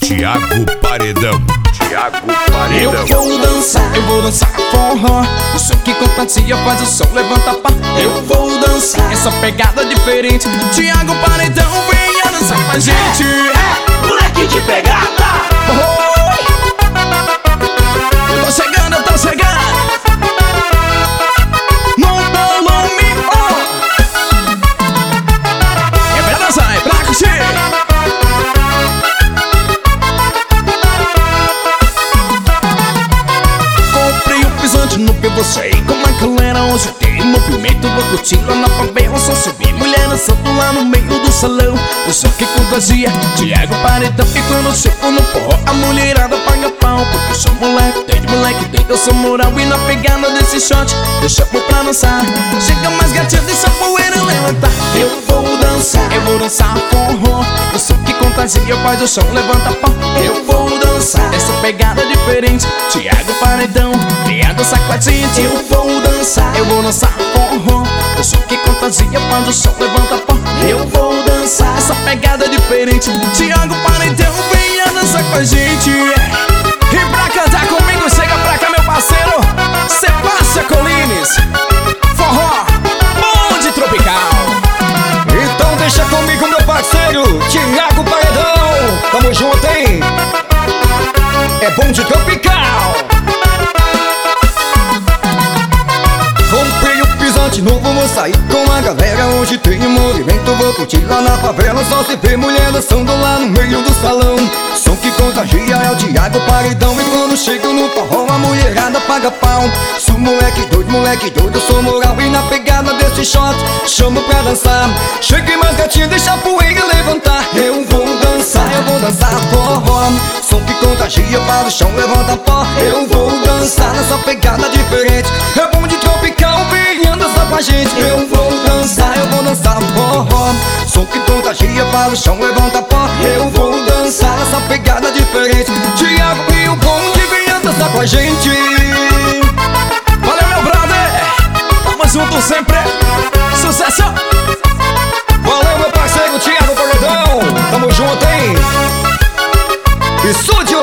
Thiago Paredão. Eu vou dançar forró. O som que contagia faz o som levanta a pá. Eu vou dançar essa pegada diferente. Thiago Paredão, venha dançar com a gente. Moleque de pegada. Eu tô chegando, eu tô chegando. No volume, é pra dançar, é pra curtir. No PVC com uma galera, hoje tem movimento. Vou curtir lá na favela, só se vê mulher dançando lá no meio do salão. O som que contagia, Thiago Paredão. E quando eu chego no forró, a mulherada paga pau. Porque eu sou moleque doido, eu sou moral. E na pegada desse shot, eu chamo pra dançar. Chega mais gatinha, deixa a poeira levantar. Eu vou dançar forró. O som que contagia faz o som levanta pau. Eu vou dançar essa pegada diferente. Thiago Paredão, venha dançar com a gente. Eu vou dançar forró. O som que contagia faz o som levanta pau. Eu vou dançar essa pegada diferente. Thiago Paredão, venha dançar com a gente. E pra cantar comigo, chega pra cá, meu parceiro Sebastião Collines. Forró, bonde tropical. Então deixa comigo, meu parceiro Thiago Paredão. Tamo junto, hein? É bonde tropical. Comprei um pisante novo, vou sair com a galera. Hoje tem movimento, vou curtir lá na favela. Só se vê mulher dançando lá no meio do salão. Som que contagia é o Thiago Paredão. E quando chego no forró, a mulherada paga pau. Sou moleque doido, eu sou moral. E na pegada desse shot, chamo pra dançar. Chegue mais gatinho, deixa a poeira levantar. Eu vou dançar forró. Som que contagia, para o chão, levanta pó. Eu vou dançar nessa pegada diferente. É bom de tropical, venha dançar com a gente. Eu vou dançar forró. Som que contagia, para o chão, levanta pó. Eu vou dançar nessa pegada diferente. Thiago e o bonde, venha dançar com a gente. Valeu, meu brother, tamo junto sempre. Sucesso. Valeu, meu parceiro Thiago Paredão. Tamo junto, hein? E